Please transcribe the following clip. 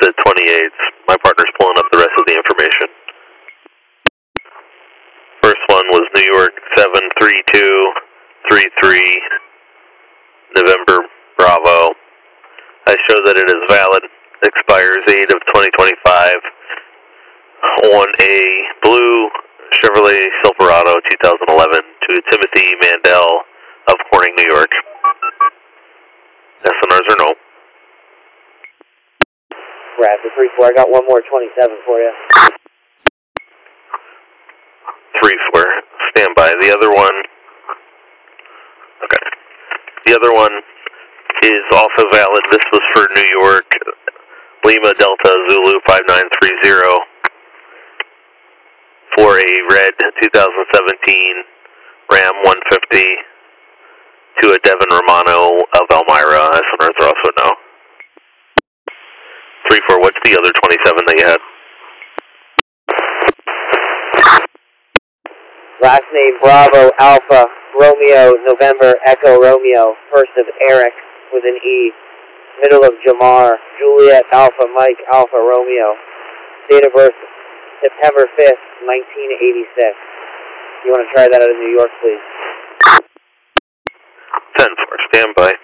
to 28. My partner's pulling up the rest of the information. First one was New York 73233, November Bravo. I show that it is valid. Expires 8 of 2025 on a blue Chevrolet Silverado 2011 to Timothy Mandel of Corning, New York. SNRs or no? Rapid 3-4, I got one more 27 for you. 3-4, stand by. The other one, okay. The other one is also valid. This was for New York, Lima Delta Zulu 5930 for a red 2017 Ram 150 to a Devin Romano of Elmira. SNRs are also no. 3-4, what's the other 27 that you had? Last name Bravo, Alpha, Romeo, November, Echo, Romeo. First of Eric with an E. Middle of Jamar, Juliet, Alpha, Mike, Alpha, Romeo. Date of birth, September 5th, 1986. You want to try that out of New York, please? 10-4, stand by.